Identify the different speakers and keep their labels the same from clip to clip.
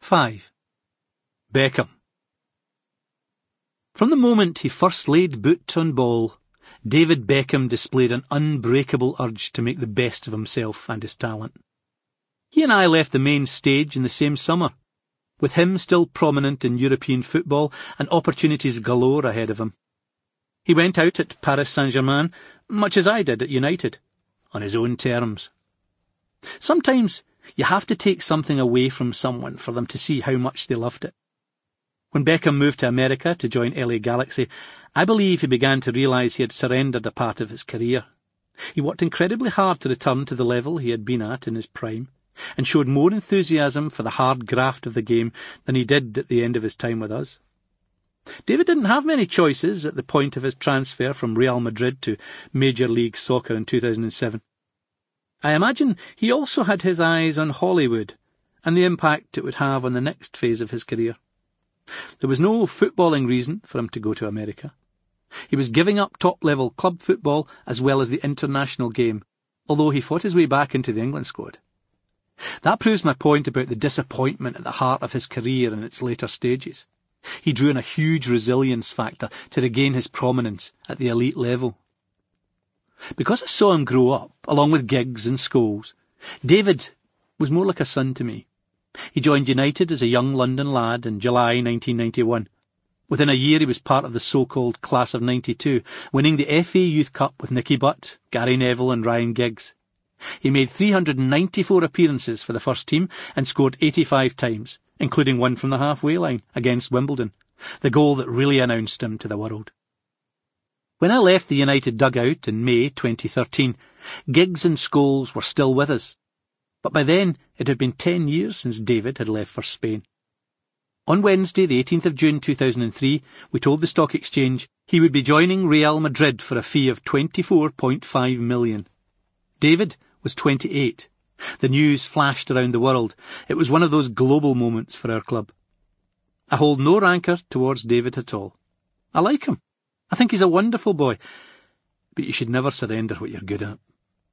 Speaker 1: 5. Beckham. From the moment he first laid boot on ball, David Beckham displayed an unbreakable urge to make the best of himself and his talent. He and I left the main stage in the same summer, with him still prominent in European football and opportunities galore ahead of him. He went out at Paris Saint-Germain, much as I did at United, on his own terms. Sometimes you have to take something away from someone for them to see how much they loved it. When Beckham moved to America to join LA Galaxy, I believe he began to realise he had surrendered a part of his career. He worked incredibly hard to return to the level he had been at in his prime, and showed more enthusiasm for the hard graft of the game than he did at the end of his time with us. David didn't have many choices at the point of his transfer from Real Madrid to Major League Soccer in 2007. I imagine he also had his eyes on Hollywood and the impact it would have on the next phase of his career. There was no footballing reason for him to go to America. He was giving up top-level club football as well as the international game, although he fought his way back into the England squad. That proves my point about the disappointment at the heart of his career in its later stages. He drew on a huge resilience factor to regain his prominence at the elite level. Because I saw him grow up, along with Giggs and Scholes, David was more like a son to me. He joined United as a young London lad in July 1991. Within a year he was part of the so-called Class of 92, winning the FA Youth Cup with Nicky Butt, Gary Neville and Ryan Giggs. He made 394 appearances for the first team and scored 85 times, including one from the halfway line against Wimbledon, the goal that really announced him to the world. When I left the United dugout in May 2013, Giggs and Scholes were still with us. But by then, it had been 10 years since David had left for Spain. On Wednesday, the 18th of June 2003, we told the stock exchange he would be joining Real Madrid for a fee of $24.5 million. David was 28. The news flashed around the world. It was one of those global moments for our club. I hold no rancour towards David at all. I like him. I think he's a wonderful boy. But you should never surrender what you're good at.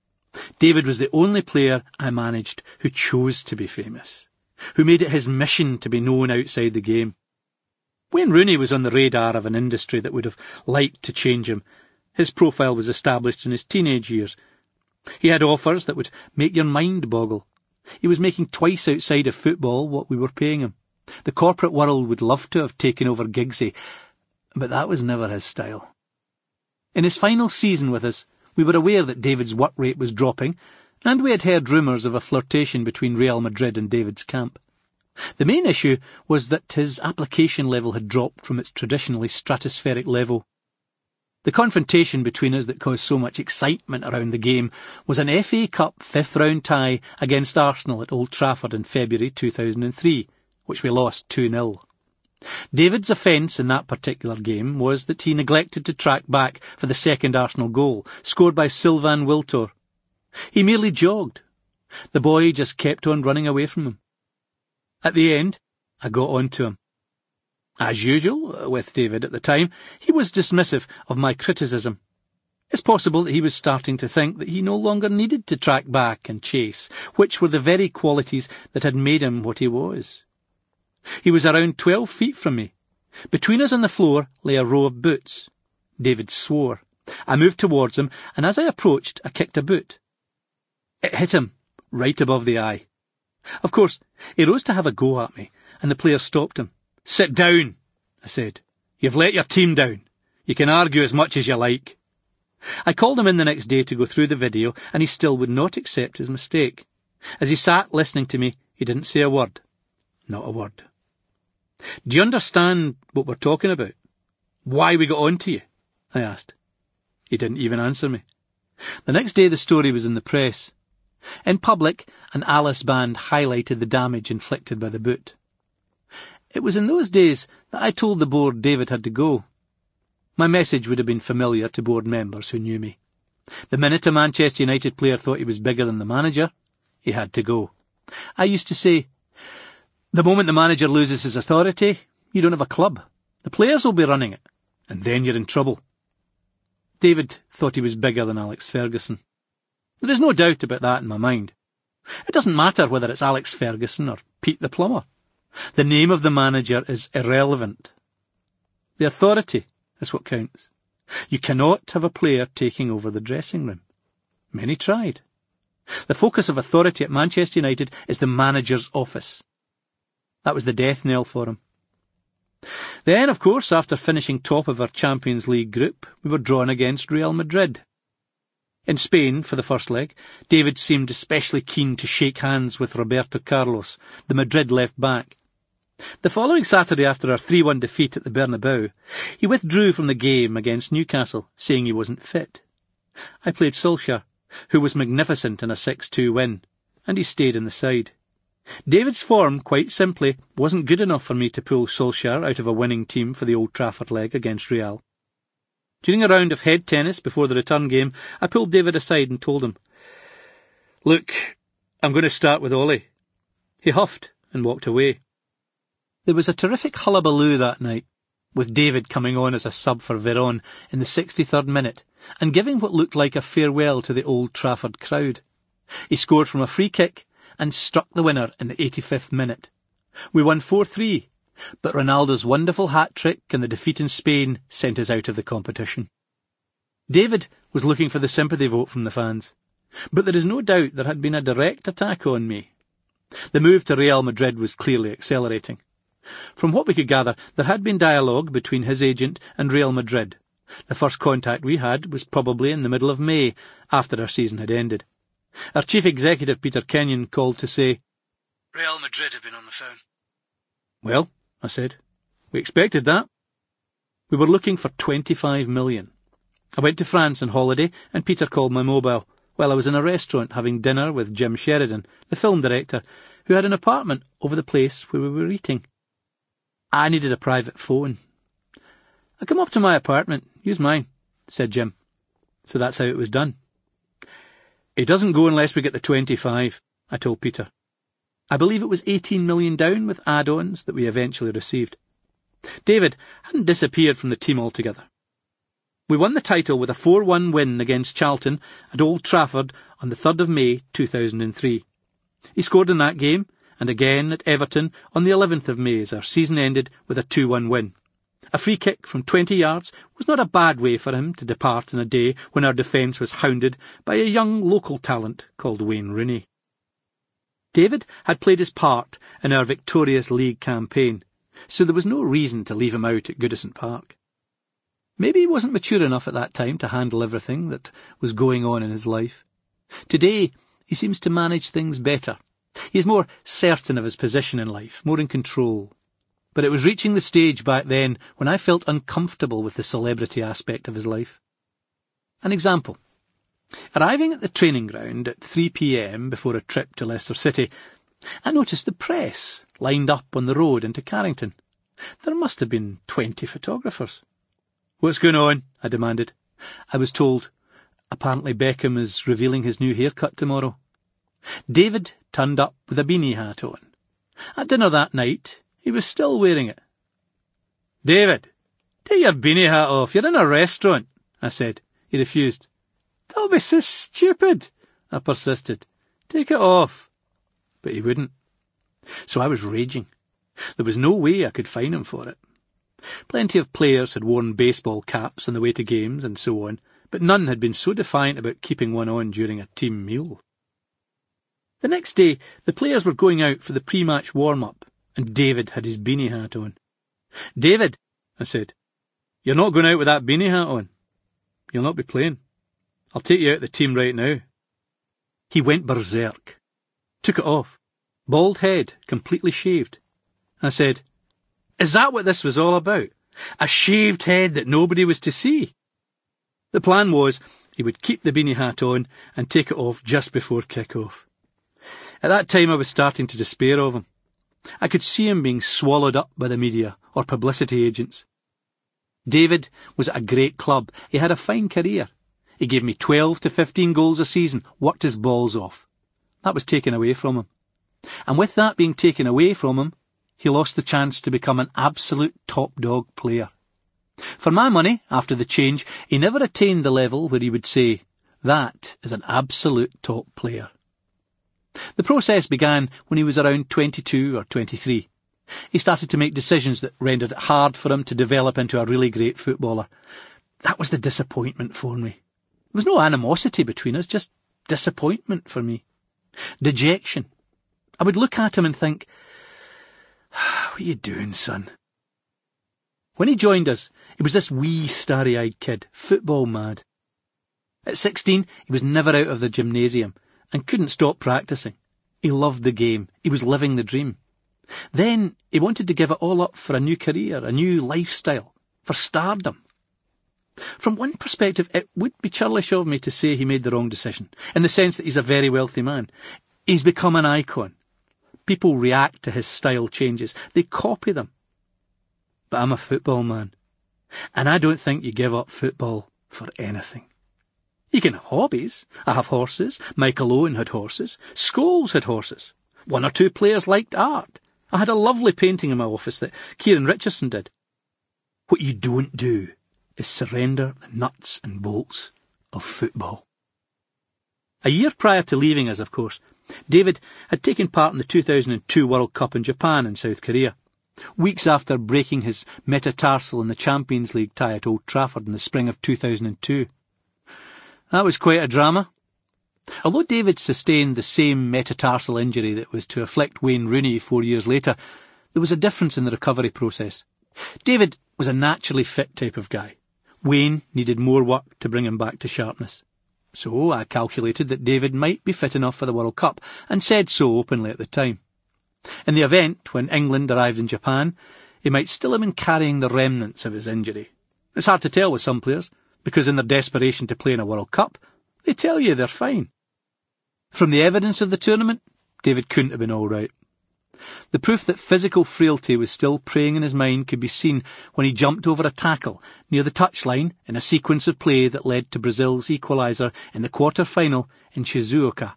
Speaker 1: David was the only player I managed who chose to be famous, who made it his mission to be known outside the game. Wayne Rooney was on the radar of an industry that would have liked to change him. His profile was established in his teenage years. He had offers that would make your mind boggle. He was making twice outside of football what we were paying him. The corporate world would love to have taken over Giggsy, but that was never his style. In his final season with us, we were aware that David's work rate was dropping, and we had heard rumours of a flirtation between Real Madrid and David's camp. The main issue was that his application level had dropped from its traditionally stratospheric level. The confrontation between us that caused so much excitement around the game was an FA Cup fifth-round tie against Arsenal at Old Trafford in February 2003, which we lost 2-0. David's offence in that particular game was that he neglected to track back for the second Arsenal goal, scored by Sylvain Wiltord. He merely jogged. The boy just kept on running away from him. At the end, I got on to him. As usual, with David at the time, he was dismissive of my criticism. It's possible that he was starting to think that he no longer needed to track back and chase, which were the very qualities that had made him what he was. He was around 12 feet from me. Between us on the floor lay a row of boots. David swore. I moved towards him, and as I approached, I kicked a boot. It hit him, right above the eye. Of course, he rose to have a go at me, and the player stopped him. "Sit down," I said. "You've let your team down. You can argue as much as you like." I called him in the next day to go through the video, and he still would not accept his mistake. As he sat listening to me, he didn't say a word. Not a word. "Do you understand what we're talking about? Why we got on to you?" I asked. He didn't even answer me. The next day the story was in the press. In public, an Alice band highlighted the damage inflicted by the boot. It was in those days that I told the board David had to go. My message would have been familiar to board members who knew me. The minute a Manchester United player thought he was bigger than the manager, he had to go. I used to say, the moment the manager loses his authority, you don't have a club. The players will be running it, and then you're in trouble. David thought he was bigger than Alex Ferguson. There is no doubt about that in my mind. It doesn't matter whether it's Alex Ferguson or Pete the Plumber. The name of the manager is irrelevant. The authority is what counts. You cannot have a player taking over the dressing room. Many tried. The focus of authority at Manchester United is the manager's office. That was the death knell for him. Then, of course, after finishing top of our Champions League group, we were drawn against Real Madrid. In Spain, for the first leg, David seemed especially keen to shake hands with Roberto Carlos, the Madrid left-back. The following Saturday, after our 3-1 defeat at the Bernabeu, he withdrew from the game against Newcastle, saying he wasn't fit. I played Solskjaer, who was magnificent in a 6-2 win, and he stayed in the side. David's form, quite simply, wasn't good enough for me to pull Solskjaer out of a winning team for the Old Trafford leg against Real. During a round of head tennis before the return game, I pulled David aside and told him, "Look, I'm going to start with Ollie." He huffed and walked away. There was a terrific hullabaloo that night, with David coming on as a sub for Veron in the 63rd minute and giving what looked like a farewell to the Old Trafford crowd. He scored from a free kick and struck the winner in the 85th minute. We won 4-3, but Ronaldo's wonderful hat-trick and the defeat in Spain sent us out of the competition. David was looking for the sympathy vote from the fans, but there is no doubt there had been a direct attack on me. The move to Real Madrid was clearly accelerating. From what we could gather, there had been dialogue between his agent and Real Madrid. The first contact we had was probably in the middle of May, after our season had ended. Our chief executive, Peter Kenyon, called to say, "Real Madrid have been on the phone." "Well," I said, "we expected that." We were looking for 25 million. I went to France on holiday, and Peter called my mobile while I was in a restaurant having dinner with Jim Sheridan, the film director, who had an apartment over the place where we were eating. I needed a private phone. "I come up to my apartment. Use mine," said Jim. So that's how it was done. "It doesn't go unless we get the 25, I told Peter. I believe it was 18 million down with add-ons that we eventually received. David hadn't disappeared from the team altogether. We won the title with a 4-1 win against Charlton at Old Trafford on the 3rd of May 2003. He scored in that game, and again at Everton on the 11th of May as our season ended with a 2-1 win. A free kick from 20 yards was not a bad way for him to depart on a day when our defence was hounded by a young local talent called Wayne Rooney. David had played his part in our victorious league campaign, so there was no reason to leave him out at Goodison Park. Maybe he wasn't mature enough at that time to handle everything that was going on in his life. Today, he seems to manage things better. He is more certain of his position in life, more in control. But it was reaching the stage back then when I felt uncomfortable with the celebrity aspect of his life. An example. Arriving at the training ground at 3 p.m. before a trip to Leicester City, I noticed the press lined up on the road into Carrington. There must have been 20 photographers. "What's going on?" I demanded. I was told, "Apparently Beckham is revealing his new haircut tomorrow." David turned up with a beanie hat on. At dinner that night, he was still wearing it. "David, take your beanie hat off. You're in a restaurant," I said. He refused. "Don't be so stupid," I persisted. "Take it off." But he wouldn't. So I was raging. There was no way I could fine him for it. Plenty of players had worn baseball caps on the way to games and so on, but none had been so defiant about keeping one on during a team meal. The next day, the players were going out for the pre-match warm-up, and David had his beanie hat on. "David," I said, "you're not going out with that beanie hat on. You'll not be playing. I'll take you out of the team right now." He went berserk. Took it off. Bald head, completely shaved. I said, "Is that what this was all about? A shaved head that nobody was to see?" The plan was he would keep the beanie hat on and take it off just before kick-off. At that time I was starting to despair of him. I could see him being swallowed up by the media or publicity agents. David was at a great club. He had a fine career. He gave me 12 to 15 goals a season, worked his balls off. That was taken away from him. And with that being taken away from him, he lost the chance to become an absolute top-dog player. For my money, after the change, he never attained the level where he would say, "That is an absolute top player." The process began when he was around 22 or 23. He started to make decisions that rendered it hard for him to develop into a really great footballer. That was the disappointment for me. There was no animosity between us, just disappointment for me. Dejection. I would look at him and think, what are you doing, son? When he joined us, he was this wee, starry-eyed kid, football mad. At 16, he was never out of the gymnasium and couldn't stop practising. He loved the game. He was living the dream. Then he wanted to give it all up for a new career, a new lifestyle, for stardom. From one perspective, it would be churlish of me to say he made the wrong decision, in the sense that he's a very wealthy man. He's become an icon. People react to his style changes. They copy them. But I'm a football man, and I don't think you give up football for anything. You can have hobbies. I have horses. Michael Owen had horses. Scholes had horses. One or two players liked art. I had a lovely painting in my office that Kieran Richardson did. What you don't do is surrender the nuts and bolts of football. A year prior to leaving us, of course, David had taken part in the 2002 World Cup in Japan and South Korea, weeks after breaking his metatarsal in the Champions League tie at Old Trafford in the spring of 2002. That was quite a drama. Although David sustained the same metatarsal injury that was to afflict Wayne Rooney 4 years later, there was a difference in the recovery process. David was a naturally fit type of guy. Wayne needed more work to bring him back to sharpness. So I calculated that David might be fit enough for the World Cup, and said so openly at the time. In the event, when England arrived in Japan, he might still have been carrying the remnants of his injury. It's hard to tell with some players, because in their desperation to play in a World Cup, they tell you they're fine. From the evidence of the tournament, David couldn't have been all right. The proof that physical frailty was still preying in his mind could be seen when he jumped over a tackle near the touchline in a sequence of play that led to Brazil's equaliser in the quarter-final in Shizuoka.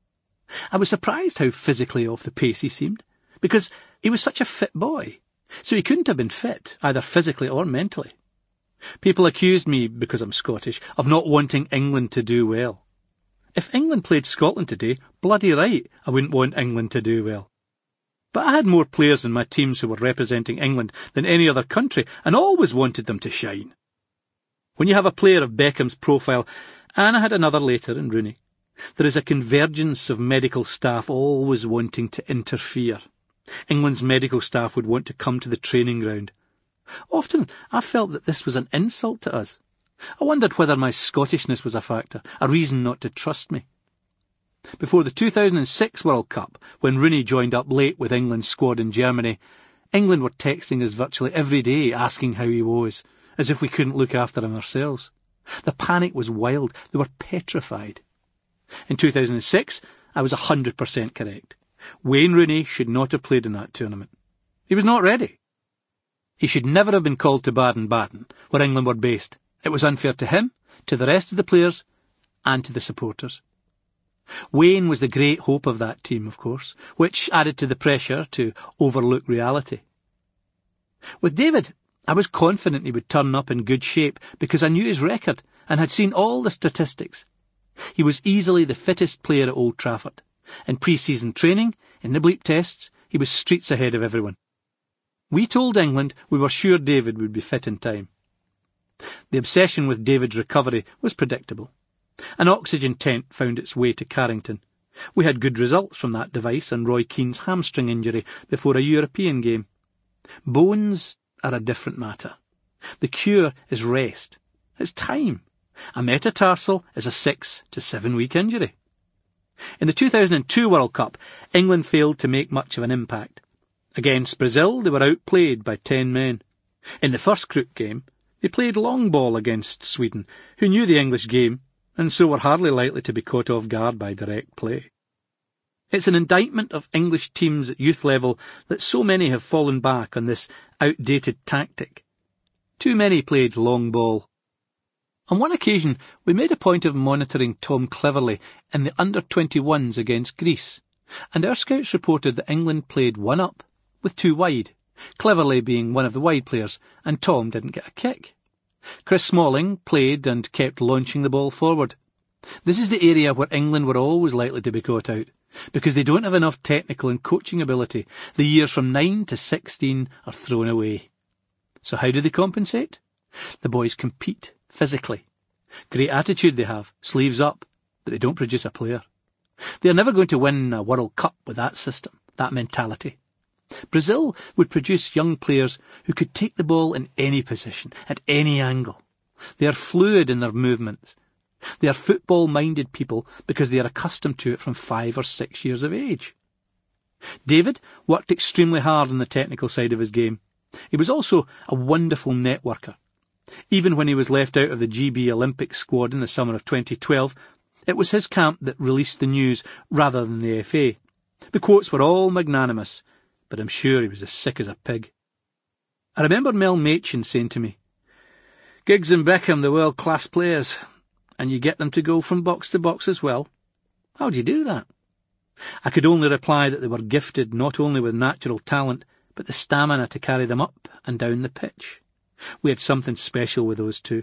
Speaker 1: I was surprised how physically off the pace he seemed, because he was such a fit boy, so he couldn't have been fit, either physically or mentally. People accused me, because I'm Scottish, of not wanting England to do well. If England played Scotland today, bloody right, I wouldn't want England to do well. But I had more players in my teams who were representing England than any other country, and always wanted them to shine. When you have a player of Beckham's profile, and I had another later in Rooney, there is a convergence of medical staff always wanting to interfere. England's medical staff would want to come to the training ground. Often I felt that this was an insult to us. I wondered whether my Scottishness was a factor, a reason not to trust me. Before the 2006 World Cup, when Rooney joined up late with England's squad in Germany, England were texting us virtually every day asking how he was, as if we couldn't look after him ourselves. The panic was wild. They were petrified. In 2006, I was 100% correct. Wayne Rooney should not have played in that tournament. He was not ready. He should never have been called to Baden-Baden, where England were based. It was unfair to him, to the rest of the players, and to the supporters. Wayne was the great hope of that team, of course, which added to the pressure to overlook reality. With David, I was confident he would turn up in good shape because I knew his record and had seen all the statistics. He was easily the fittest player at Old Trafford. In pre-season training, in the bleep tests, he was streets ahead of everyone. We told England we were sure David would be fit in time. The obsession with David's recovery was predictable. An oxygen tent found its way to Carrington. We had good results from that device on Roy Keane's hamstring injury before a European game. Bones are a different matter. The cure is rest. It's time. A metatarsal is a 6 to 7 week injury. In the 2002 World Cup, England failed to make much of an impact. Against Brazil, they were outplayed by 10 men. In the first group game, they played long ball against Sweden, who knew the English game, and so were hardly likely to be caught off guard by direct play. It's an indictment of English teams at youth level that so many have fallen back on this outdated tactic. Too many played long ball. On one occasion, we made a point of monitoring Tom Cleverley in the under-21s against Greece, and our scouts reported that England played one up with 2 wide, Cleverley being one of the wide players, and Tom didn't get a kick. Chris Smalling played and kept launching the ball forward. This is the area where England were always likely to be caught out, because they don't have enough technical and coaching ability. The years from 9 to 16 are thrown away. So how do they compensate? The boys compete, physically. Great attitude they have, sleeves up, but they don't produce a player. They are never going to win a World Cup with that system, that mentality. Brazil would produce young players who could take the ball in any position, at any angle. They are fluid in their movements. They are football-minded people because they are accustomed to it from 5 or 6 years of age. David worked extremely hard on the technical side of his game. He was also a wonderful networker. Even when he was left out of the GB Olympic squad in the summer of 2012, it was his camp that released the news rather than the FA. The quotes were all magnanimous, but I'm sure he was as sick as a pig. I remember Mel Machin saying to me, "Giggs and Beckham, the world-class players, and you get them to go from box to box as well. How do you do that?" I could only reply that they were gifted not only with natural talent, but the stamina to carry them up and down the pitch. We had something special with those two.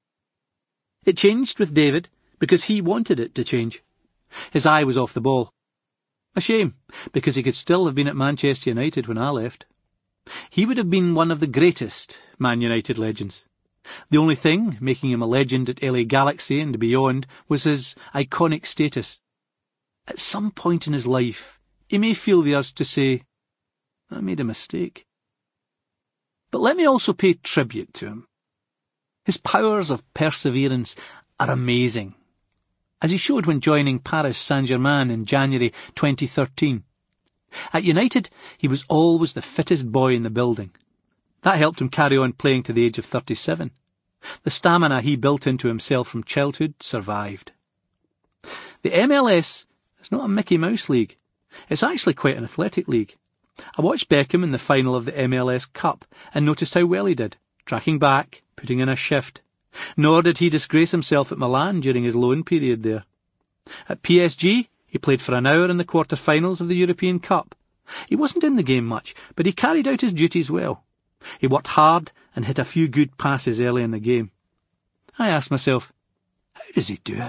Speaker 1: It changed with David because he wanted it to change. His eye was off the ball. A shame, because he could still have been at Manchester United when I left. He would have been one of the greatest Man United legends. The only thing making him a legend at LA Galaxy and beyond was his iconic status. At some point in his life, he may feel the urge to say, "I made a mistake." But let me also pay tribute to him. His powers of perseverance are amazing, as he showed when joining Paris Saint-Germain in January 2013. At United, he was always the fittest boy in the building. That helped him carry on playing to the age of 37. The stamina he built into himself from childhood survived. The MLS is not a Mickey Mouse league. It's actually quite an athletic league. I watched Beckham in the final of the MLS Cup and noticed how well he did, tracking back, putting in a shift. Nor did he disgrace himself at Milan during his loan period there. At PSG, he played for an hour in the quarter-finals of the European Cup. He wasn't in the game much, but he carried out his duties well. He worked hard and hit a few good passes early in the game. I asked myself, how does he do it?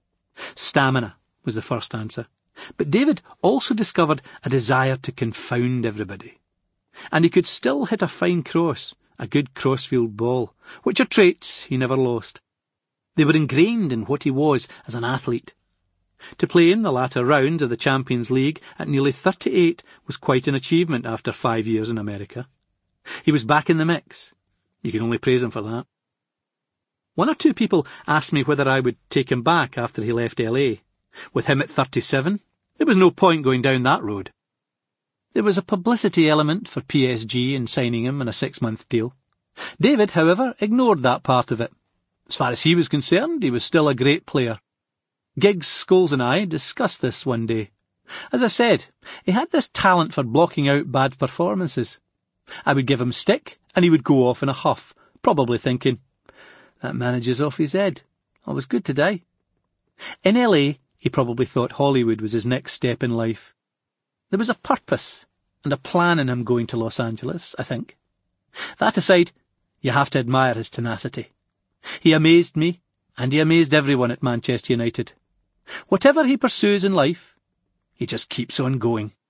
Speaker 1: Stamina was the first answer. But David also discovered a desire to confound everybody. And he could still hit a fine cross, a good crossfield ball, which are traits he never lost. They were ingrained in what he was as an athlete. To play in the latter rounds of the Champions League at nearly 38 was quite an achievement after 5 years in America. He was back in the mix. You can only praise him for that. 1 or 2 people asked me whether I would take him back after he left LA. With him at 37, there was no point going down that road. There was a publicity element for PSG in signing him on a 6-month deal. David, however, ignored that part of it. As far as he was concerned, he was still a great player. Giggs, Scholes and I discussed this one day. As I said, he had this talent for blocking out bad performances. I would give him stick and he would go off in a huff, probably thinking, "That manager's off his head. I was good today." In LA, he probably thought Hollywood was his next step in life. There was a purpose and a plan in him going to Los Angeles, I think. That aside, you have to admire his tenacity. He amazed me, and he amazed everyone at Manchester United. Whatever he pursues in life, he just keeps on going.